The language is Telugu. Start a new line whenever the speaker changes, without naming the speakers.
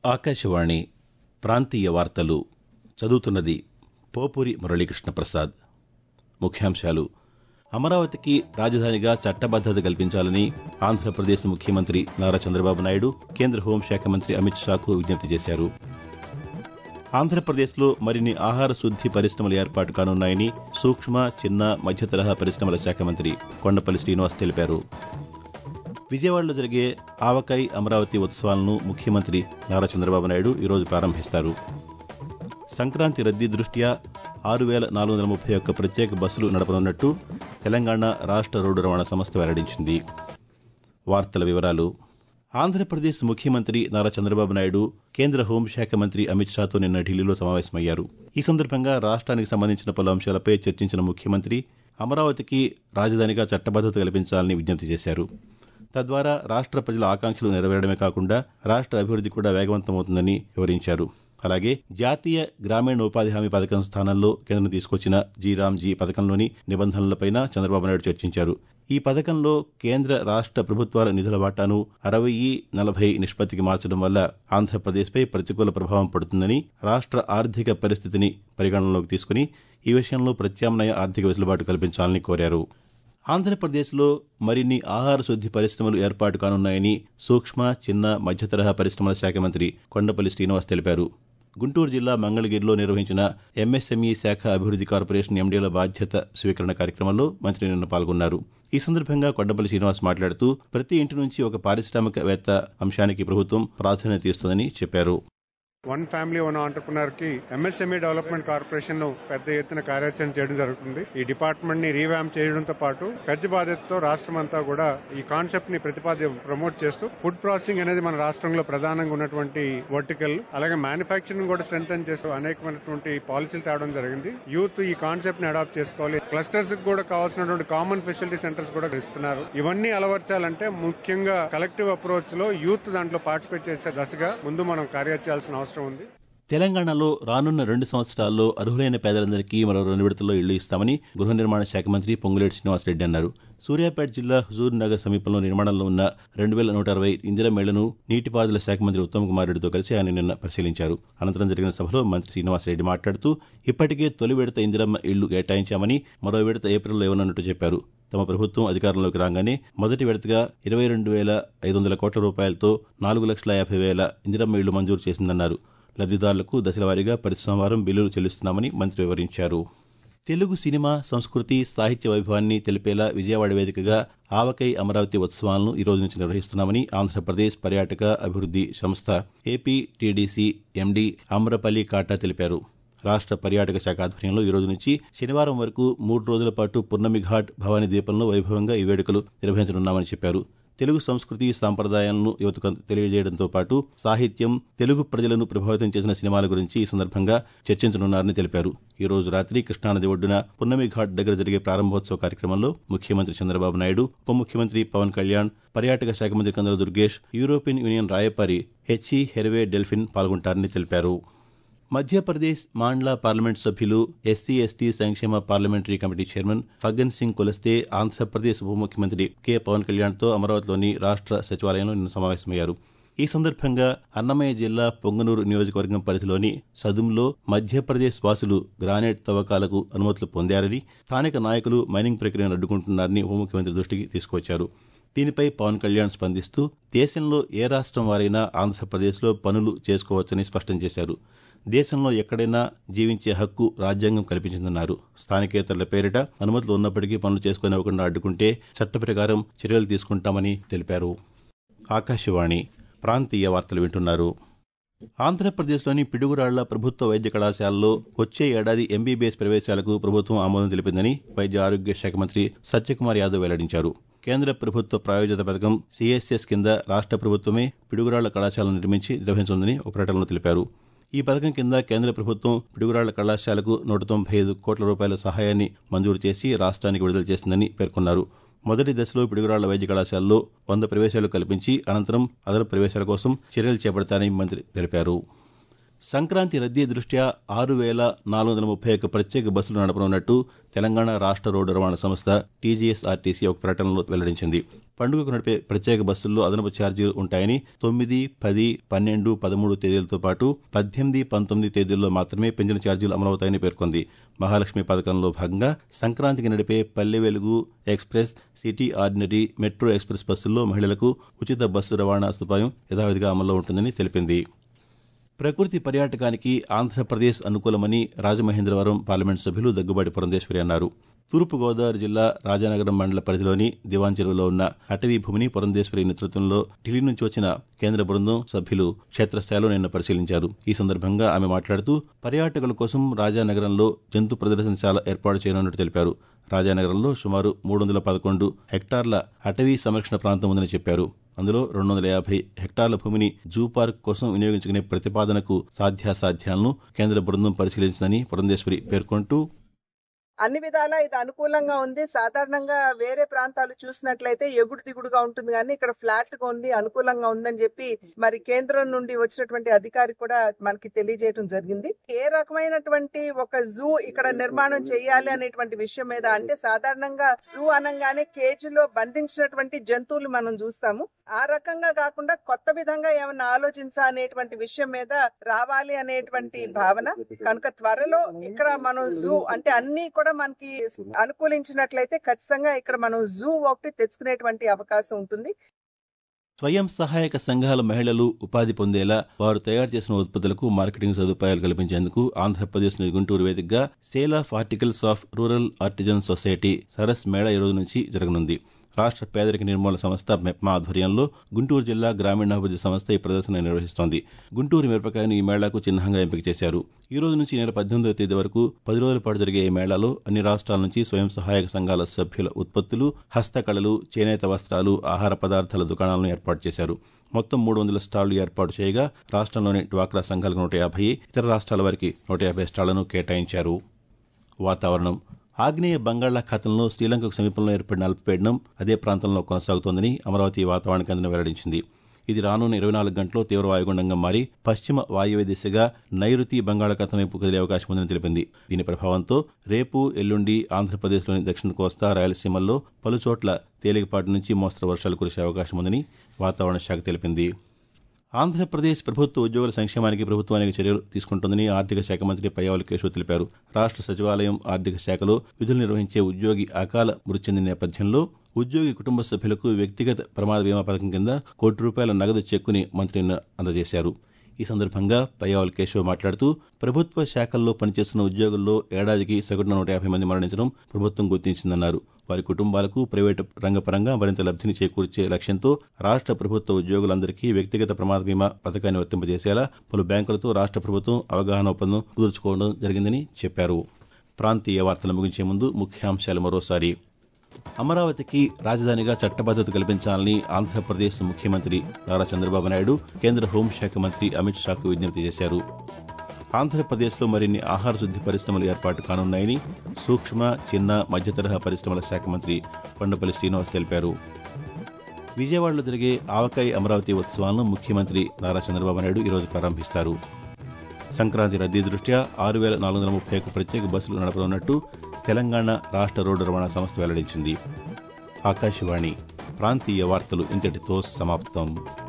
ఆకాశవాణి ప్రాంతీయ వార్తలు చదువుతున్నది పోపూరి మురళీకృష్ణ ప్రసాద్. ముఖ్యాంశాలు: అమరావతికి రాజధానిగా చట్టబద్దత కల్పించాలని ఆంధ్రప్రదేశ్ ముఖ్యమంత్రి నారా చంద్రబాబు నాయుడు కేంద్ర హోంశాఖ మంత్రి అమిత్ షాకు విజ్ఞప్తి చేశారు. ఆంధ్రప్రదేశ్లో మరిన్ని ఆహార శుద్ది పరిశ్రమలు ఏర్పాటు కానున్నాయని సూక్ష్మ, చిన్న, మధ్యతరహా పరిశ్రమల శాఖ మంత్రి కొండపల్లి శ్రీనివాస్ తెలిపారు. విజయవాడలో జరిగే ఆవకాయ్ అమరావతి ఉత్సవాలను ముఖ్యమంత్రి నారా చంద్రబాబు నాయుడు ఈరోజు ప్రారంభిస్తారు. సంక్రాంతి రద్దీ దృష్ట్యా 6,431 ప్రత్యేక బస్సులు నడపనున్నట్టు తెలంగాణ రాష్ట్ర రోడ్డు రవాణా సంస్థ వెల్లడించింది. వార్తల వివరాలు: ఆంధ్రప్రదేశ్ ముఖ్యమంత్రి నారా చంద్రబాబు నాయుడు కేంద్ర హోంశాఖ మంత్రి అమిత్ షాతో నిన్న ఢిల్లీలో సమావేశమయ్యారు. ఈ సందర్భంగా రాష్ట్రానికి సంబంధించిన పలు అంశాలపై చర్చించిన ముఖ్యమంత్రి అమరావతికి రాజధానిగా చట్టబద్దత కల్పించాలని విజ్ఞప్తి చేశారు. తద్వారా రాష్ట్ర ప్రజల ఆకాంక్షలు నెరవేరడమే కాకుండా రాష్ట్ర అభివృద్ది కూడా వేగవంతమవుతుందని వివరించారు. అలాగే జాతీయ గ్రామీణ ఉపాధి హామీ పథకం స్థానంలో కేంద్రం తీసుకొచ్చిన జీ పథకంలోని నిబంధనలపైన చంద్రబాబు నాయుడు చర్చించారు. ఈ పథకంలో కేంద్ర రాష్ట్ర ప్రభుత్వాల నిధుల వాటాను 60-40 నిష్పత్తికి మార్చడం వల్ల ఆంధ్రప్రదేశ్పై ప్రతికూల ప్రభావం పడుతుందని, రాష్ట్ర ఆర్థిక పరిస్థితిని పరిగణనలోకి తీసుకుని ఈ విషయంలో ప్రత్యామ్నాయ ఆర్థిక వెసులుబాటు కల్పించాలని కోరారు. ఆంధ్రప్రదేశ్లో మరిన్ని ఆహార శుద్ది పరిశ్రమలు ఏర్పాటు కానున్నాయని సూక్ష్మ, చిన్న, మధ్యతరహా పరిశ్రమల శాఖ మంత్రి కొండపల్లి శ్రీనివాస్ తెలిపారు. గుంటూరు జిల్లా మంగళగిరిలో నిర్వహించిన ఎంఎస్ఎంఈ శాఖ అభివృద్ది కార్పొరేషన్ ఎండీల బాధ్యత స్వీకరణ కార్యక్రమంలో మంత్రి నిన్న పాల్గొన్నారు. ఈ సందర్భంగా కొండపల్లి శ్రీనివాస్ మాట్లాడుతూ ప్రతి ఇంటి నుంచి ఒక పారిశ్రామికవేత్త అంశానికి ప్రభుత్వం ప్రాధాన్యత ఇస్తుందని చెప్పారు.
వన్ ఫ్యామిలీ వన్ ఆంటర్ప్రినర్ కి ఎంఎస్ఎంఈ డెవలప్మెంట్ కార్పొరేషన్ పెద్ద ఎత్తున కార్యాచరణ చేయడం జరుగుతుంది. ఈ డిపార్ట్మెంట్ ని రీవ్యాంప్ చేయడంతో పాటు పెద్ద బాధ్యతతో రాష్ట్రం అంతా కూడా ఈ కాన్సెప్ట్ ని ప్రమోట్ చేస్తూ ఫుడ్ ప్రాసెసింగ్ అనేది మన రాష్ట్రంలో ప్రధానంగా ఉన్నటువంటి వర్టికల్, అలాగే మ్యానుఫ్యాక్చరింగ్ కూడా స్ట్రెంథెన్ చేస్తూ అనేకమైనటువంటి పాలసీలు తేవడం జరిగింది. యూత్ ఈ కాన్సెప్ట్ ని అడాప్ట్ చేసుకోవాలి. క్లస్టర్స్ కూడా కావాల్సినటువంటి కామన్ ఫెసిలిటీ సెంటర్స్ కూడా ఇస్తున్నారు. ఇవన్నీ అలవర్చాలంటే ముఖ్యంగా కలెక్టివ్ అప్రోచ్ లో యూత్ దాంట్లో పార్టిసిపేట్ చేసే దశగా ముందు మనం కార్యాచరించాల్సిన అవసరం ఉంది.
తెలంగాణలో రానున్న 2 సంవత్సరాల్లో అర్హులైన పేదలందరికీ మరో 2 విడతల్లో ఇళ్లు ఇస్తామని గృహ నిర్మాణ శాఖ మంత్రి పొంగులేటి శ్రీనివాసరెడ్డి అన్నారు. సూర్యాపేట జిల్లా హుజూర్ నగర్ సమీపంలో నిర్మాణంలో ఉన్న 2160 ఇందిరమ్మ ఇళ్లను నీటిపారుదల శాఖ మంత్రి ఉత్తమ్ కుమార్ రెడ్డితో కలిసి ఆయన నిన్న పరిశీలించారు. అనంతరం జరిగిన సభలో మంత్రి శ్రీనివాసరెడ్డి మాట్లాడుతూ ఇప్పటికే తొలి విడత ఇందిరమ్మ ఇళ్లు కేటాయించామని, మరో విడత ఏప్రిల్లో ఇవ్వనున్నట్టు చెప్పారు. తమ ప్రభుత్వం అధికారంలోకి రాగానే మొదటి విడతగా 22,500 కోట్ల రూపాయలతో 4,50,000 ఇందిరమ్మ ఇళ్లు మంజూరు చేసిందన్నారు. లబ్దిదారులకు దశలవారీగా ప్రతి సోమవారం బిల్లులు చెల్లిస్తున్నామని మంత్రి వివరించారు. తెలుగు సినిమా, సంస్కృతి, సాహిత్య వైభవాన్ని తెలిపేలా విజయవాడ వేదికగా ఆవకాయ్ అమరావతి ఉత్సవాలను ఈ రోజు నుంచి నిర్వహిస్తున్నామని ఆంధ్రప్రదేశ్ పర్యాటక అభివృద్ది సంస్థ ఏపీటీడీసీ ఎండీ అమ్రపల్లి కాటా తెలిపారు. రాష్ట్ర పర్యాటక శాఖ ఆధ్వర్యంలో ఈ రోజు నుంచి శనివారం వరకు 3 రోజుల పాటు పున్నమి ఘాట్ భవానీ ద్వీపంలో వైభవంగా ఈ వేడుకలు నిర్వహించనున్నామని చెప్పారు. తెలుగు సంస్కృతి, సాంప్రదాయాలను యువతకు తెలియజేయడంతో పాటు సాహిత్యం, తెలుగు ప్రజలను ప్రభావితం చేసిన సినిమాల గురించి ఈ సందర్భంగా చర్చించనున్నారని తెలిపారు. ఈ రోజు రాత్రి కృష్ణానది ఒడ్డున పున్నమి ఘాట్ దగ్గర జరిగే ప్రారంభోత్సవ కార్యక్రమంలో ముఖ్యమంత్రి చంద్రబాబు నాయుడు, ఉప ముఖ్యమంత్రి పవన్ కళ్యాణ్, పర్యాటక శాఖ మంత్రి కందుల దుర్గేష్, యూరోపియన్ యూనియన్ రాయబారి హెచ్ఈ హెర్వే డెల్ఫిన్ పాల్గొంటారని తెలిపారు. మధ్యప్రదేశ్ మాండ్లా పార్లమెంటు సభ్యులు, ఎస్సీ ఎస్టీ సంక్షేమ parliamentary committee chairman Faggan Singh Kulaste Andhra Pradesh ఉప ముఖ్యమంత్రి కె పవన్ కళ్యాణ్తో అమరావతిలోని రాష్ట్ర సచివాలయంలో నిన్న సమావేశమయ్యారు. ఈ సందర్భంగా అన్నమయ్య జిల్లా పొంగనూరు నియోజకవర్గం పరిధిలోని సదుంలో మధ్యప్రదేశ్ వాసులు గ్రానైట్ తవ్వకాలకు అనుమతులు పొందారని, స్థానిక నాయకులు మైనింగ్ ప్రక్రియను అడ్డుకుంటున్నారని ఉప ముఖ్యమంత్రి దృష్టికి తీసుకొచ్చారు. దీనిపై పవన్ కళ్యాణ్ స్పందిస్తూ దేశంలో ఏ రాష్ట్రం వారైనా ఆంధ్రప్రదేశ్లో పనులు చేసుకోవచ్చని స్పష్టం చేశారు. దేశంలో ఎక్కడైనా జీవించే హక్కు రాజ్యాంగం కల్పించిందన్నారు. స్థానికేతరుల పేరిట అనుమతులు ఉన్నప్పటికీ పనులు చేసుకునివ్వకుండా అడ్డుకుంటే చట్ట ప్రకారం చర్యలు తీసుకుంటామని తెలిపారు. ఆకాశవాణి ప్రాంతీయ వార్తలు వింటున్నారు. ఆంధ్రప్రదేశ్లోని పిడుగురాళ్ల ప్రభుత్వ వైద్య కళాశాలలో వచ్చే ఏడాది ఎంబీబీఎస్ ప్రవేశాలకు ప్రభుత్వం ఆమోదం తెలిపిందని వైద్య ఆరోగ్య శాఖ మంత్రి సత్యకుమార్ యాదవ్ వెల్లడించారు. కేంద్ర ప్రభుత్వ ప్రాయోజిత పథకం సిఎస్ఎస్ కింద రాష్ట్ర ప్రభుత్వమే పిడుగురాళ్ల కళాశాలను నిర్వహించనుందని ఒక ప్రకటనలో తెలిపారు. ఈ పథకం కింద కేంద్ర ప్రభుత్వం పిడుగురాళ్ల కళాశాలకు 195 కోట్ల రూపాయల సహాయాన్ని మంజూరు చేసి రాష్ట్రానికి విడుదల చేసిందని పేర్కొన్నారు. మొదటి దశలో పిడుగురాళ్ల వైద్య కళాశాలలో 100 ప్రవేశాలు కల్పించి అనంతరం అదనపు ప్రవేశాల కోసం చర్యలు చేపడతారని మంత్రి తెలిపారు. సంక్రాంతి రద్దీ దృష్ట్యా 6,431 ప్రత్యేక బస్సులు నడపనున్నట్టు తెలంగాణ రాష్ట్ర రోడ్డు రవాణా సంస్థ టీజీఎస్ఆర్టీసీ ఒక ప్రకటనలో వెల్లడించింది. పండుగకు నడిపే ప్రత్యేక బస్సుల్లో అదనపు ఛార్జీలు ఉంటాయని 9, 10, 12, 13 తేదీలతో పాటు 18, 19 తేదీల్లో మాత్రమే పెంచిన ఛార్జీలు అమలవుతాయని పేర్కొంది. మహాలక్ష్మి పథకంలో భాగంగా సంక్రాంతికి నడిపే Palle Velugu express, city ordinary, metro express బస్సుల్లో మహిళలకు ఉచిత బస్సు రవాణా సదుపాయం యథావిధిగా అమల్లో ఉంటుందని తెలిపింది. ప్రకృతి పర్యాటకానికి ఆంధ్రప్రదేశ్ అనుకూలమని రాజమహేంద్రవరం పార్లమెంటు సభ్యులు దగ్గుబాటి పురంధేశ్వరి అన్నారు. తూర్పుగోదావరి జిల్లా రాజానగరం మండల పరిధిలోని దివాన్ చెరువులో ఉన్న అటవీ భూమిని పురంధేశ్వరి నేతృత్వంలో ఢిల్లీ నుంచి వచ్చిన కేంద్ర బృందం సభ్యులు క్షేత్రస్థాయిలో నిన్న పరిశీలించారు. ఈ సందర్భంగా ఆమె మాట్లాడుతూ పర్యాటకుల కోసం రాజానగరంలో జంతు ప్రదర్శనశాల ఏర్పాటు చేయనున్నట్టు తెలిపారు. రాజానగరంలో సుమారు 311 హెక్టార్ల అటవీ సంరక్షణ ప్రాంతం ఉందని చెప్పారు. అందులో 250 హెక్టార్ల భూమిని జూ పార్క్ కోసం వినియోగించుకునే ప్రతిపాదనకు సాధ్యాసాధ్యాలను కేంద్ర బృందం పరిశీలించిందని పురంధేశ్వరి పేర్కొంటూ,
అన్ని విధాలా ఇది అనుకూలంగా ఉంది. సాధారణంగా వేరే ప్రాంతాలు చూసినట్లయితే ఎగుడు దిగుడుగా ఉంటుంది, కానీ ఇక్కడ ఫ్లాట్ గా ఉంది, అనుకూలంగా ఉందని చెప్పి మరి కేంద్రం నుండి వచ్చినటువంటి అధికారి కూడా మనకి తెలియజేయడం జరిగింది. ఏ రకమైనటువంటి ఒక జూ ఇక్కడ నిర్మాణం చేయాలి అనేటువంటి విషయం మీద, అంటే సాధారణంగా జూ అనగానే కేజీలో బంధించినటువంటి జంతువులు మనం చూస్తాము. ఆ రకంగా కాకుండా కొత్త విధంగా ఏమన్నా ఆలోచించా అనేటువంటి విషయం మీద రావాలి అనేటువంటి భావన. కనుక త్వరలో ఇక్కడ మనం జూ అంటే అన్ని కూడా మనకి అనుకూలించినట్లయితే ఖచ్చితంగా ఇక్కడ మనం జూ ఒకటి తెచ్చుకునేటువంటి అవకాశం ఉంటుంది.
స్వయం సహాయక సంఘాల మహిళలు ఉపాధి పొందేలా వారు తయారు చేసిన ఉత్పత్తులకు మార్కెటింగ్ సదుపాయాలు కల్పించేందుకు ఆంధ్రప్రదేశ్లోని గుంటూరు వేదికగా sale of articles of rural artisan society Saras Mela ఈ రోజు నుంచి జరగనుంది. రాష్ట్ర పేదరిక నిర్మూలన సంస్థ మెప్మా ఆధ్వర్యంలో గుంటూరు జిల్లా గ్రామీణాభివృద్ధి సంస్థ ఈ ప్రదర్శన నిర్వహిస్తోంది. గుంటూరు మిరపకాయను ఈ మేళాకు చిహ్నంగా ఎంపిక చేశారు. ఈ రోజు నుంచి నెల 18వ తేదీ వరకు 10 రోజుల పాటు జరిగే ఈ మేళాలో అన్ని రాష్ట్రాల నుంచి స్వయం సహాయక సంఘాల సభ్యుల ఉత్పత్తులు, హస్తకళలు, చేనేత వస్త్రాలు, ఆహార పదార్థాల దుకాణాలను ఏర్పాటు చేశారు. మొత్తం 300 స్టాళ్లు ఏర్పాటు చేయగా రాష్ట్రంలోని డ్వాక్రా సంఘాలకు 150, ఇతర రాష్ట్రాల వారికి 150 స్టాళ్లను కేటాయించారు. వాతావరణం. ఆగ్నేయ బంగాళాఖాతంలో శ్రీలంకకు సమీపంలో ఏర్పడిన అల్పపీడనం అదే ప్రాంతంలో కొనసాగుతోందని అమరావతి వాతావరణ కేంద్రం వెల్లడించింది. ఇది రానున్న 24 గంటల్లో తీవ్ర వాయుగుండంగా మారి పశ్చిమ వాయువ్య దిశగా నైరుతి బంగాళాఖాతం వైపు కదిలే అవకాశం ఉందని తెలిపింది. దీని ప్రభావంతో రేపు, ఎల్లుండి ఆంధ్రప్రదేశ్లోని దక్షిణ కోస్తా, రాయలసీమల్లో పలుచోట్ల తేలికపాటి నుంచి మోస్తరు వర్షాలు కురిసే అవకాశం ఉందని వాతావరణ శాఖ తెలిపింది. ఆంధ్రప్రదేశ్ ప్రభుత్వ ఉద్యోగుల సంక్షేమానికి ప్రభుత్వం అనేక చర్యలు తీసుకుంటోందని ఆర్థిక శాఖ మంత్రి పయ్యావుల కేశవ్ తెలిపారు. రాష్ట్ర సచివాలయం, ఆర్థిక శాఖలో విధులు నిర్వహించే ఉద్యోగి అకాల మృతి చెందిన నేపథ్యంలో ఉద్యోగి కుటుంబ సభ్యులకు వ్యక్తిగత ప్రమాద బీమా పథకం కింద ₹1 నగదు చెక్కుని మంత్రి అందజేశారు. ఈ సందర్భంగా పయ్యావుల కేశవ్ మాట్లాడుతూ ప్రభుత్వ శాఖల్లో పనిచేస్తున్న ఉద్యోగుల్లో ఏడాదికి సగటున 150 మంది మరణించడం ప్రభుత్వం గుర్తించిందన్నారు. వారి కుటుంబాలకు ప్రైవేటు రంగపరంగా మరింత లబ్ధిని చేకూర్చే లక్ష్యంతో రాష్ట్ర ప్రభుత్వ ఉద్యోగులందరికీ వ్యక్తిగత ప్రమాద బీమా పథకాన్ని వర్తింపజేసేలా పలు బ్యాంకులతో రాష్ట్ర ప్రభుత్వం అవగాహన ఒప్పందం కుదుర్చుకోవడం జరిగిందని చెప్పారు. ప్రాంతీయ వార్తలు ముగించే ముందు ముఖ్యాంశాలు మరోసారి. అమరావతికి రాజధానిగా చట్టబద్దత కల్పించాలని ఆంధ్రప్రదేశ్ ముఖ్యమంత్రి నారా చంద్రబాబు నాయుడు కేంద్ర హోంశాఖ మంత్రి అమిత్ షాకు విజ్ఞప్తి చేశారు. ఆంధ్రప్రదేశ్లో మరిన్ని ఆహార శుద్ది పరిశ్రమలు ఏర్పాటు కానున్నాయని సూక్ష్మ, చిన్న, మధ్యతరహా పరిశ్రమల శాఖ మంత్రి కొండపల్లి శ్రీనివాస్ తెలిపారు. విజయవాడలో జరిగే ఆవకాయ అమరావతి ఉత్సవాలను ముఖ్యమంత్రి నారా చంద్రబాబు నాయుడు ఈరోజు ప్రారంభిస్తారు. సంక్రాంతి రద్దీ దృష్ట్యా 6,431 ప్రత్యేక బస్సులు నడపనున్నట్టు తెలంగాణ రాష్ట్ర రోడ్డు రవాణా సంస్థ వెల్లడించింది. ఆకాశవాణి ప్రాంతీయ వార్తలు ఇంతటితో సమాప్తం.